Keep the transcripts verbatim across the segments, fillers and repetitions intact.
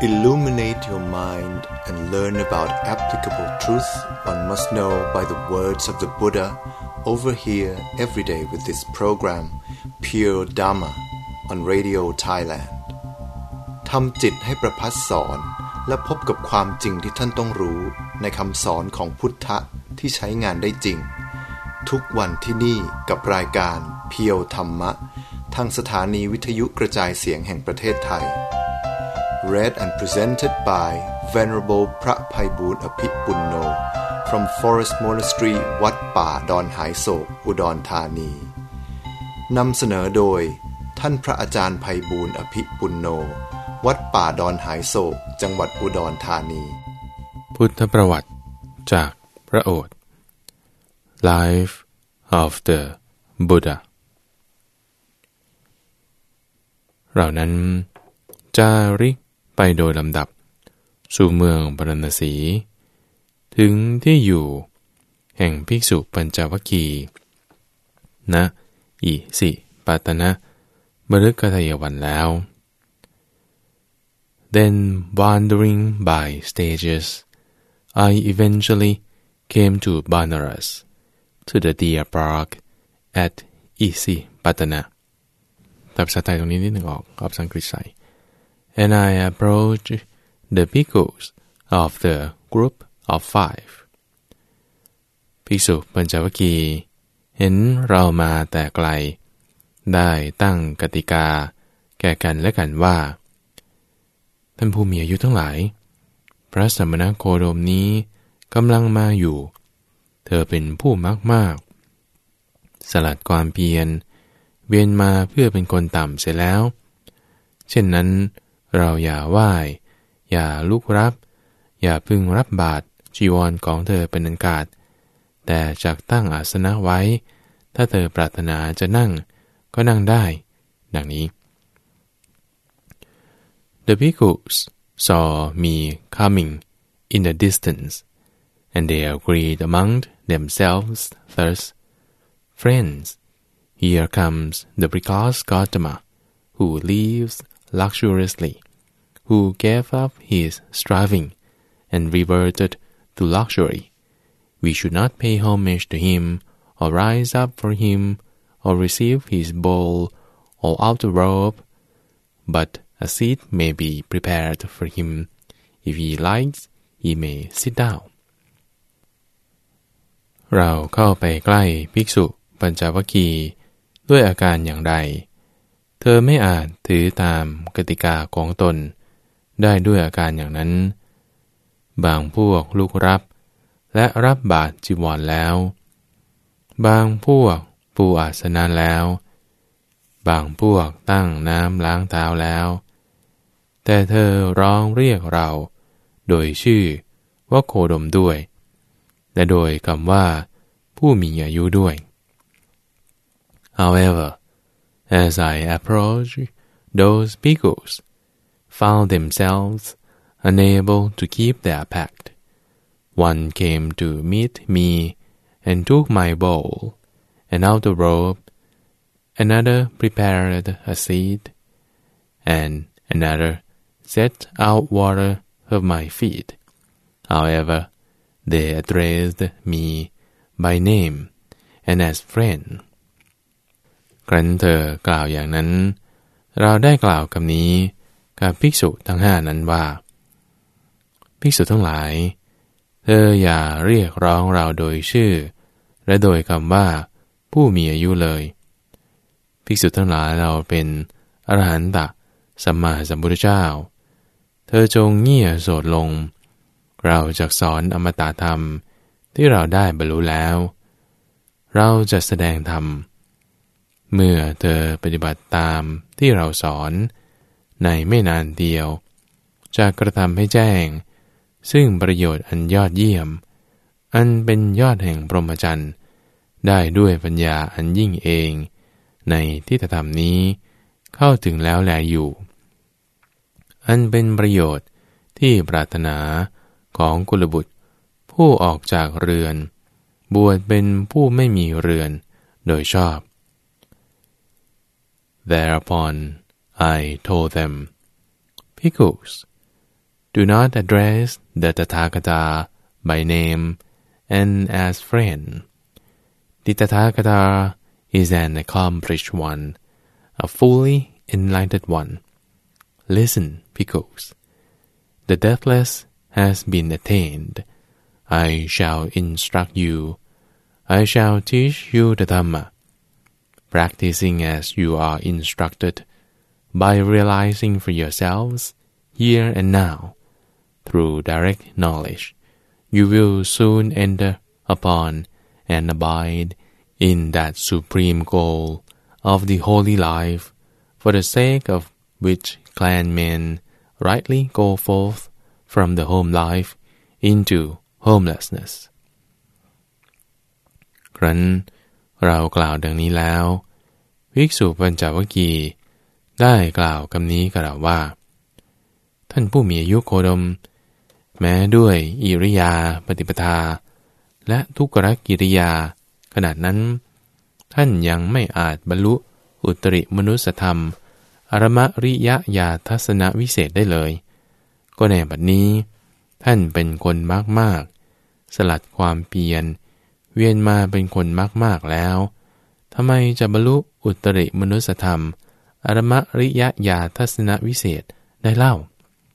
Illuminate your mind and learn about applicable truth one must know by the words of the Buddha over here every day with this program Pure Dhamma on Radio Thailand ทำจิตให้ประพัดสอนและพบกับความจริงที่ท่านต้องรู้ในคำสอนของพุทธะที่ใช้งานได้จริงทุกวันที่นี่กับรายการเพียวธรรมะทางสถานีวิทยุกระจายเสียงแห่งประเทศไทย Read and presented by Venerable พระไพบูลย์อภิปุณโญ from Forest Monastery วัดป่าดอนหายโศกอุดรธานีนำเสนอโดยท่านพระอาจารย์ไพบูลย์อภิปุณโญวัดป่าดอนหายโศกจังหวัดอุดรธานีพุทธประวัติจากพระโอษฐ์ Life of the Buddha เรานั้นจาริกไปโดยลำดับสู่เมืองพาราณสีถึงที่อยู่แห่งภิกษุปัญจวัคคีย์ณอิสิปตนะมฤคทายวันแล้ว Then wandering by stages I eventually came to Banaras to the deer park at Isipatana ตัดภาษาไทยตรงนี้นิดหนึ่งออกเอาภาษาอังกฤษใส่ and I approached the bhikkhus of the group of five ภิกษุปัญจวัคคีย์เห็นเรามาแต่ไกลได้ตั้งกติกาแก่กันและกันว่าท่านผู้มีอายุทั้งหลายพระสมณโคดมนี้กำลังมาอยู่เธอเป็นผู้มักมากสลัดความเพียรเวียนมาเพื่อเป็นคนต่ำเสียแล้วเช่นนั้นเราอย่าไหว้อย่าลุกรับอย่าพึงรับบาตรจีวรของเธอเป็นอันขาดแต่จักตั้งอาสนะไว้ถ้าเธอปรารถนาจะนั่งก็นั่งได้ดังนี้ The bhikkhus saw me coming in the distance and they agreed among themselves thus friends here comes the precocious Gautama who lives luxuriously who gave up his striving and reverted to luxury we should not pay homage to him or rise up for him or receive his bowl or outer robe but a seat may be prepared for him if he likes he may sit down เราเข้าไปใกล้ภิกษุปัญจวัคคีย์ด้วยอาการอย่างใดเธอไม่อาจถือตามกติกาของตนได้ด้วยอาการอย่างนั้นบางพวกลุกรับและรับบาตรจีวรแล้วบางพวกปูอาสนะแล้วบางพวกตั้งน้ำล้างเท้าแล้วแต่เธอร้องเรียกเราโดยชื่อว่าโคดมด้วยและโดยคำว่าผู้มีอายุด้วย However, as I approached, those bhikkhus found themselves unable to keep their pact. One came to meet me and took my bowl and outer robe. Another prepared a seat, and another set out water for my feet. However, they addressed me by name and as friend. ครั้นเธอกล่าวอย่างนั้นเราได้กล่าวคำนี้กับภิกษุทั้งห้านั้นว่าภิกษุทั้งหลายเธออย่าเรียกร้องเราโดยชื่อและโดยคำว่าผู้มีอายุเลยภิกษุทั้งหลายเราเป็นอรหันตสัมมาสัมพุทธเจ้าเธอจงเงี่ยโสดลงเราจะสอนอมตะธรรมที่เราได้บรรลุแล้วเราจะแสดงธรรมเมื่อเธอปฏิบัติตามที่เราสอนในไม่นานเดียวจะกระทำให้แจ้งซึ่งประโยชน์อันยอดเยี่ยมอันเป็นยอดแห่งพรหมจรรย์ได้ด้วยปัญญาอันยิ่งเองในที่ธรรมนี้เข้าถึงแล้วแลอยู่อันเป็นประโยชน์ที่ปรารถนาของกุลบุตรผู้ออกจากเรือนบวชเป็นผู้ไม่มีเรือนโดยชอบ Thereupon I told them, Bhikkhus, do not address the Tathagata by name and as friend. The Tathagata is an accomplished one, a fully enlightened one. Listen, bhikkhus. The deathless has been attained. I shall instruct you. I shall teach you the Dhamma, practicing as you are instructed, by realizing for yourselves, here and now, through direct knowledge, you will soon enter upon and abide in that supreme goal of the holy life, for the sake of which clan men rightly go forth from the home life into homelessness. ครั้นเรากล่าวดังนี้แล้วภิกษุปัญจวัคคีย์ได้กล่าวคำนี้กับเราว่าท่านผู้มีอายุโคดมแม้ด้วยอิริยาปฏิปทาและทุกขกิริยาขนาดนั้นท่านยังไม่อาจบรรลุอุตริมนุสธรรมอรมริยญาทัศนวิเศษได้เลยก็ในบัดนี้ท่านเป็นคนมากๆสลัดความเพียรเวียนมาเป็นคนมากๆแล้วทำไมจะบรรลุอุตริมนุสธรรมอรมริยญาทัศนวิเศษได้เล่า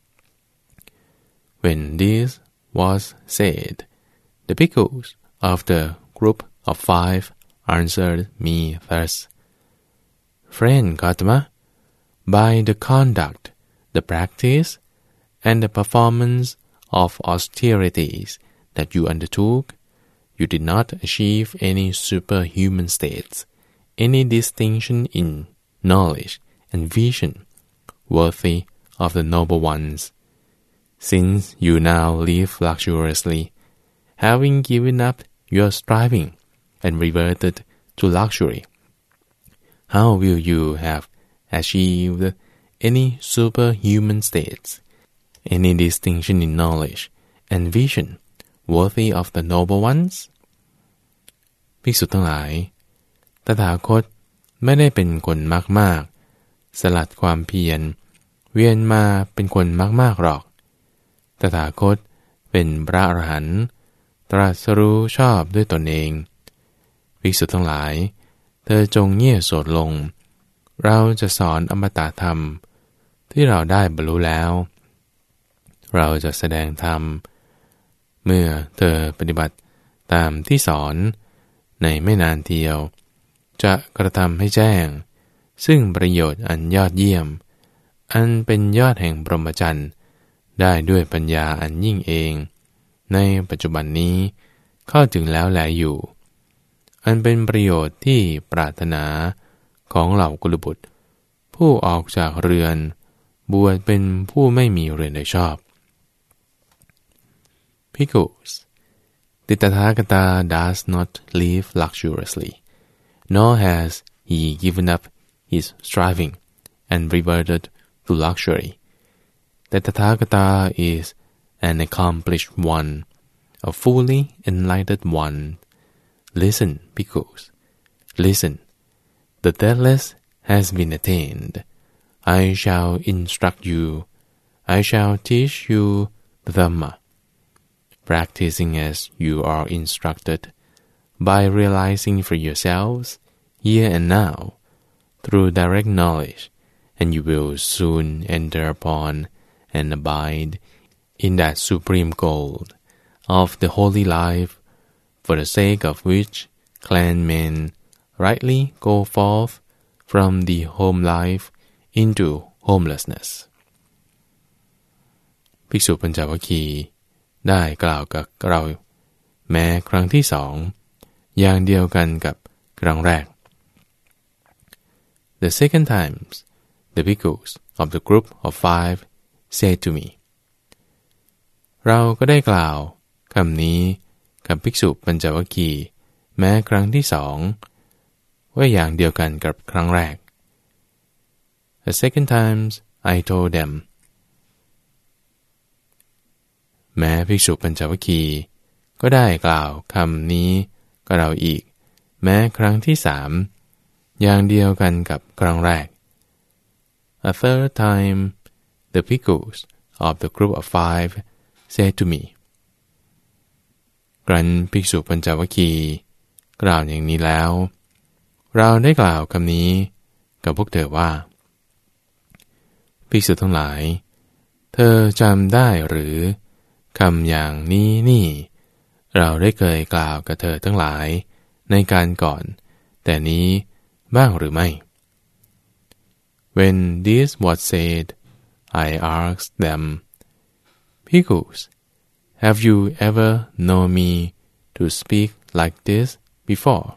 When this was said, the bhikkhus of the group of five answered me thus: Friend Gautama, by the conduct, the practice, and the performance of austerities that you undertook, you did not achieve any superhuman states, any distinction in knowledge and vision worthy of the noble ones. Since you now live luxuriously, having given up your striving and reverted to luxury, how will you have achieved any superhuman states, any distinction in knowledge and vision worthy of the noble ones? ภิกษุทั้งหลายตถาคตไม่ได้เป็นคนมากๆสลัดความเพียรเวียนมาเป็นคนมากๆหรอกตถาคตเป็นพระอรหันต์ตรัสรู้ชอบด้วยตนเองภิกษุทั้งหลายเธอจงเงี่ยโสดลงเราจะสอนอมตะธรรมที่เราได้บรรลุแล้วเราจะแสดงธรรมเมื่อเธอปฏิบัติตามที่สอนในไม่นานเทียวจะกระทำให้แจ้งซึ่งประโยชน์อันยอดเยี่ยมอันเป็นยอดแห่งพรหมจรรย์ได้ด้วยปัญญาอันยิ่งเองในปัจจุบันนี้เข้าถึงแล้วแลอยู่อันเป็นประโยชน์ที่ปรารถนาของเหล่ากุลบุตรผู้ออกจากเรือนบวชเป็นผู้ไม่มีเรือนโดยชอบ Bhikkhus, the Tathagata does not live luxuriously, nor has he given up his striving and reverted to luxury. The Tathagata is an accomplished one, a fully enlightened one. Listen, bhikkhus, listen. The deathless has been attained. I shall instruct you. I shall teach you the Dhamma, practicing as you are instructed, by realizing for yourselves, here and now, through direct knowledge, and you will soon enter upon and abide in that supreme goal of the holy life, for the sake of which clan men rightly go forth from the home life into homelessness. ภิกษุปัญจวัคคีย์ได้กล่าวกับเราแม้ครั้งที่สองอย่างเดียวกันกับครั้งแรก The second times, the bhikkhus of the group of five said to me, เราก็ได้กล่าวคำนี้กับภิกษุปัญจวัคคีย์แม้ครั้งที่สองว่าอย่างเดียวกันกับครั้งแรก The second times I told them, แม้ภิกษุปัญจวัคคีย์ก็ได้กล่าวคำนี้กับเราอีกแม้ครั้งที่สามอย่างเดียวกันกับครั้งแรก A third time, the bhikkhus of the group of five said to me ครั้นภิกษุปัญจวัคคีย์กล่าวอย่างนี้แล้วเราได้กล่าวคำนี้กับพวกเธอว่าภิกษุทั้งหลายเธอจำได้หรือคำอย่างนี้นี่เราได้เคยกล่าวกับเธอทั้งหลายในการก่อนแต่นี้บ้างหรือไม่ When this was said, I asked them, Bhikkhus, have you ever known me to speak like this before?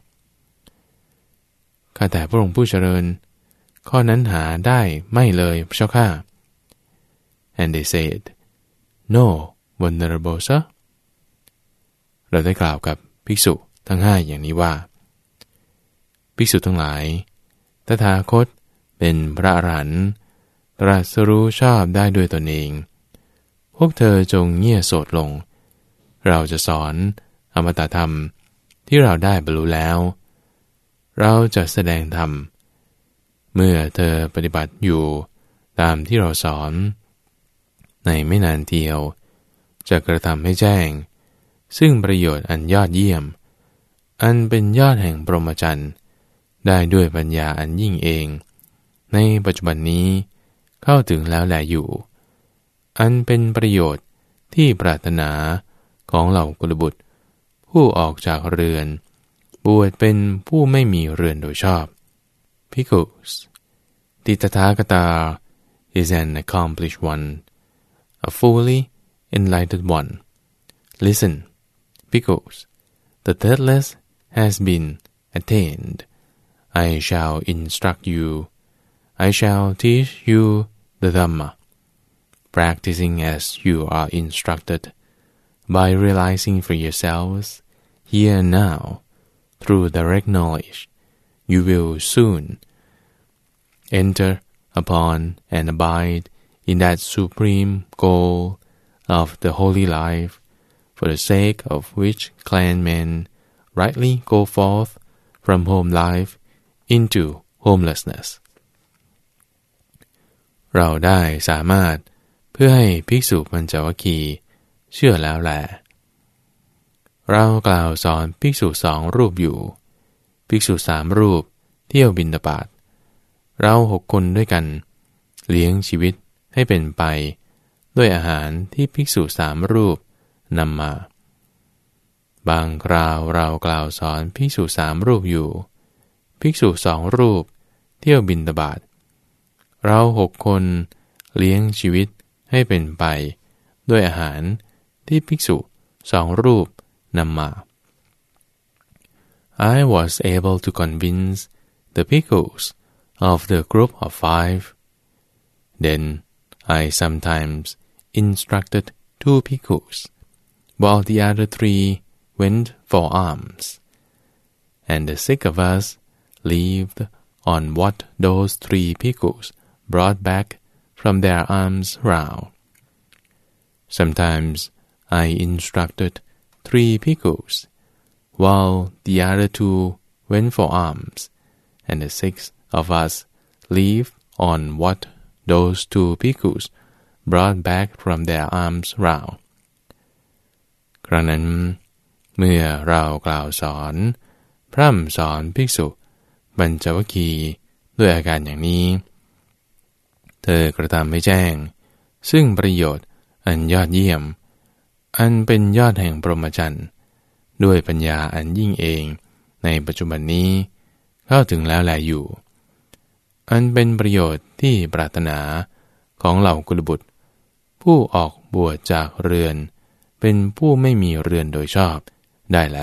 ข้าแต่พระองค์ผู้เจริญข้อนั้นหาได้ไม่เลยพระเจ้าข้า And they said, No, Venerable Sir. เราได้กล่าวกับภิกษุทั้งห้าอย่างนี้ว่าภิกษุทั้งหลายตถาคตเป็นพระอรหันต์ตรัสรู้ชอบได้ด้วยตนเองพวกเธอจงเงี่ยโสดลงเราจะสอนอมตะธรรมที่เราได้บรรลุแล้วเราจะแสดงธรรมเมื่อเธอปฏิบัติอยู่ตามที่เราสอนในไม่นานเดียวจะกระทำให้แจ้งซึ่งประโยชน์อันยอดเยี่ยมอันเป็นยอดแห่งพรหมจรรย์ได้ด้วยปัญญาอันยิ่งเองในปัจจุบันนี้เข้าถึงแล้วแลอยู่อันเป็นประโยชน์ที่ปรารถนาของเหล่ากุลบุตรผู้ออกจากเรือนบวชเป็นผู้ไม่มีเรือนโดยชอบ Bhikkhus, the Tathagata is an accomplished one, a fully enlightened one. Listen, Bhikkhus, the deathless has been attained. I shall instruct you. I shall teach you the Dhamma, practicing as you are instructed, by realizing for yourselves, here and now, through direct knowledge, you will soon enter upon and abide in that supreme goal of the holy life, for the sake of which clan men rightly go forth from home life into homelessness. เราได้สามารถเพื่อให้ภิกษุปัญจวัคคีย์เชื่อแล้วแลเรากล่าวสอนภิกษุสองรูปอยู่ภิกษุสามรูปเที่ยวบิณฑบาตเราหกคนด้วยกันเลี้ยงชีวิตให้เป็นไปด้วยอาหารที่ภิกษุสามรูปนำมาบางคราวเรากล่าวสอนภิกษุสามรูปอยู่ภิกษุสองรูปเที่ยวบิณฑบาตเราหกคนเลี้ยงชีวิตให้เป็นไปด้วยอาหารที่ภิกษุสองรูปนำมา I was able to convince the bhikkhus of the group of five. Then I sometimes instructed two bhikkhus, while the other three went for alms, and the six of us lived on what those three bhikkhus brought back from their alms round. Sometimes I instructed three bhikkhus, while the other two went for alms, and the six of us lived on what those two bhikkhus brought back from their alms round. ครั้งนั้นเมื่อเรากล่าวสอนพร่ำสอนภิกษุปัญจวัคคีย์ด้วยอาการอย่างนี้เธอกระทำให้แจ้งซึ่งประโยชน์อันยอดเยี่ยมอันเป็นยอดแห่งพรหมจรรย์ด้วยปัญญาอันยิ่งเองในปัจจุบันนี้เข้าถึงแล้วแลอยู่อันเป็นประโยชน์ที่ปรารถนาของเหล่ากุลบุตรผู้ออกบวชจากเรือนเป็นผู้ไม่มีเรือนโดยชอบได้แล้ว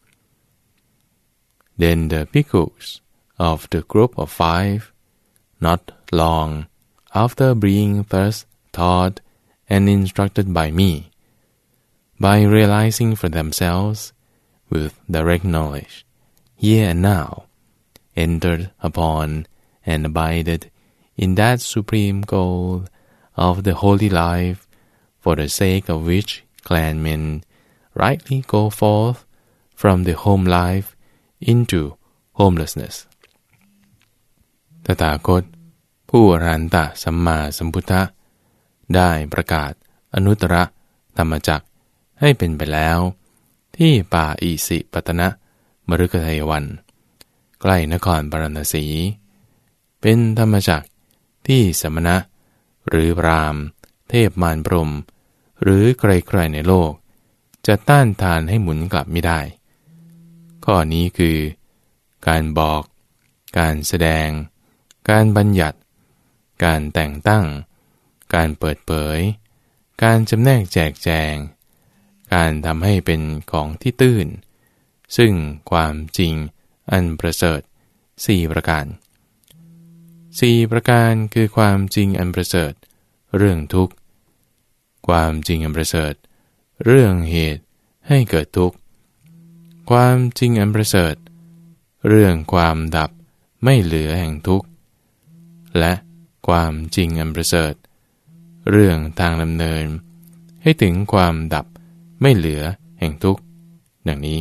Then the bhikkhus of the group of five, not long after being thus taught and instructed by me, by realizing for themselves with direct knowledge, here and now, entered upon and abided in that supreme goal of the holy life, for the sake of which clan men rightly go forth from the home life into homelessness. ตถาคตผู้อรหันตสัมมาสัมพุทธะได้ประกาศอนุตตรธรรมจักรให้เป็นไปแล้วที่ป่าอิสิปตนะมฤคทายวันใกล้นครปารณสีเป็นธรรมจักรที่สมณะหรือพราหมณ์เทพมารพรหมหรือใครๆในโลกจะต้านทานให้หมุนกลับไม่ได้ข้อนี้คือการบอกการแสดงการบัญญัติการแต่งตั้งการเปิดเผยการจำแนกแจกแจงการทำให้เป็นของที่ตื้นซึ่งความจริงอันประเสริฐสี่ประการสี่ประการคือความจริงอันประเสริฐเรื่องทุกข์ความจริงอันประเสริฐเรื่องเหตุให้เกิดทุกข์ความจริงอันประเสริฐเรื่องความดับไม่เหลือแห่งทุกข์และความจริงอันประเสริฐเรื่องทางดำเนินให้ถึงความดับไม่เหลือแห่งทุกข์ดังนี้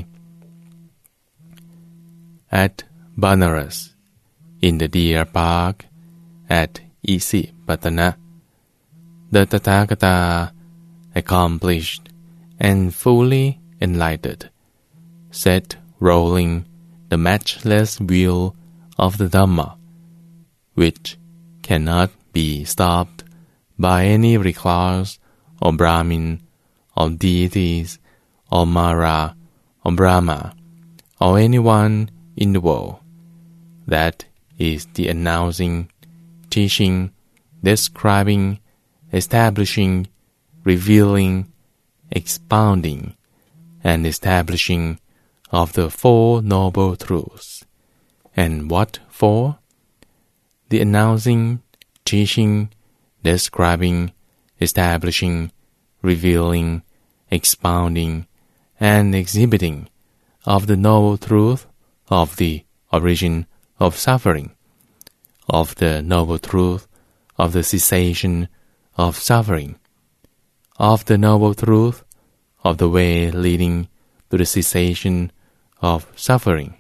At Banaras in the Deer Park at Isipatana the Tathagata accomplished and fully enlightened set rolling the matchless wheel of the Dhamma which cannot be stopped by any recluse or Brahmin or deities or Mara or Brahma or anyone in the world. That is the announcing, teaching, describing, establishing, revealing, expounding, and establishing of the Four Noble Truths. And what for? The announcing, teaching, describing, establishing, revealing, expounding, and exhibiting of the noble truth of the origin of suffering, of the noble truth of the cessation of suffering, of the noble truth of the way leading to the cessation of suffering.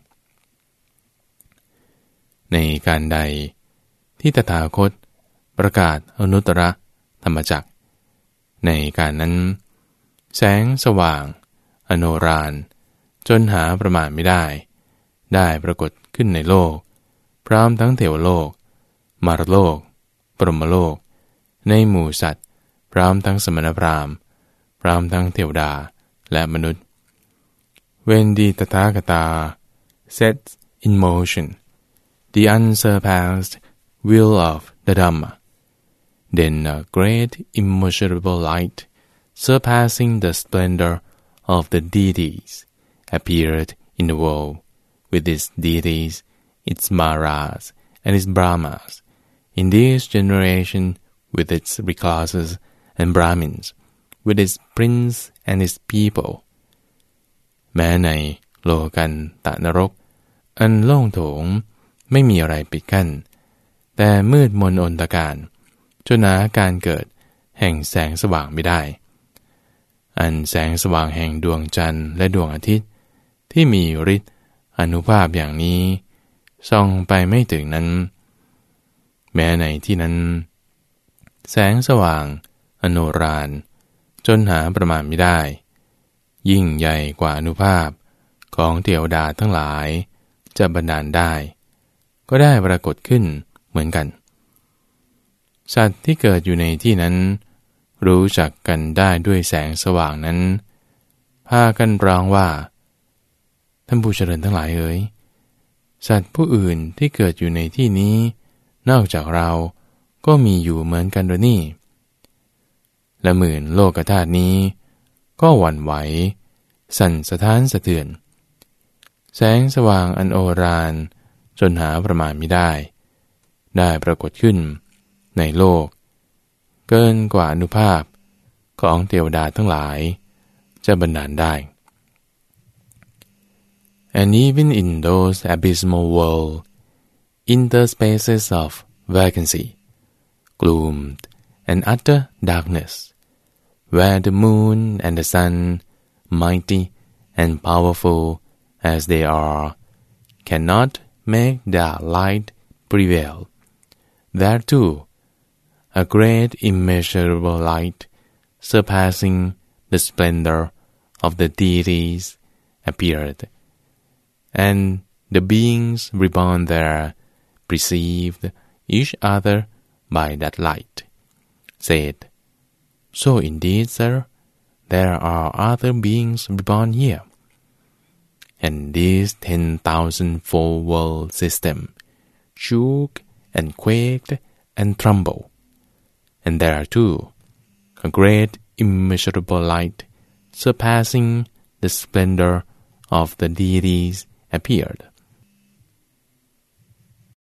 ในการใดที่ตถาคตประกาศอนุตตรธรรมจักรในการนั้นแสงสว่างอโนฬารจนหาประมาณไม่ได้ได้ปรากฏขึ้นในโลกพร้อมทั้งเทวโลกมารโลกปรหมโลกในหมู่สัตว์พร้อมทั้งสมณพราหมณ์พร้อมทั้งเทวดาและมนุษย์ When the Tathagata sets in motion the unsurpassed wheel of the Dhamma, then a great immeasurable light surpassing the splendor of the deities appeared in the world with its deities, its Maras, and its Brahmas, in this generation with its recluses and Brahmins, with its prince and its people. แม้ในโลกันตนรกอันโล่งโถงไม่มีอะไรปิดกั้นแต่มืดมนอนตการจนหาการเกิดแห่งแสงสว่างไม่ได้อันแสงสว่างแห่งดวงจันทร์และดวงอาทิตย์ที่มีฤทธิ์อานุภาพอย่างนี้ส่องไปไม่ถึงนั้นแม้ในที่นั้นแสงสว่างอโนฬารจนหาประมาณไม่ได้ยิ่งใหญ่กว่าอานุภาพของเทวดาทั้งหลายจะบันดาลได้ก็ได้ปรากฏขึ้นเหมือนกันสัตว์ที่เกิดอยู่ในที่นั้นรู้จักกันได้ด้วยแสงสว่างนั้นพากันร้องว่าท่านผู้เจริญทั้งหลายเอ๋ยสัตว์ผู้อื่นที่เกิดอยู่ในที่นี้นอกจากเราก็มีอยู่เหมือนกันโดยนี่และหมื่นโลกธาตุนี้ก็หวั่นไหวสั่นสะท้านสะเทือนแสงสว่างอันโอฬารจนหาประมาณไม่ได้ได้ปรากฏขึ้นในโลกเกินกว่าอานุภาพของเทวดาทั้งหลายจะบันดาลได้ And even in those abysmal worlds, in the spaces of vacancy, gloom, and utter darkness, where the moon and the sun, mighty and powerful as they are, cannot make their light prevail, there too a great immeasurable light, surpassing the splendor of the deities, appeared, and the beings reborn there perceived each other by that light, said, "So indeed, sir, there are other beings reborn here." And this ten thousand-fold world system shook and quaked and trembled, and there too a great immeasurable light, surpassing the splendor of the deities, appeared,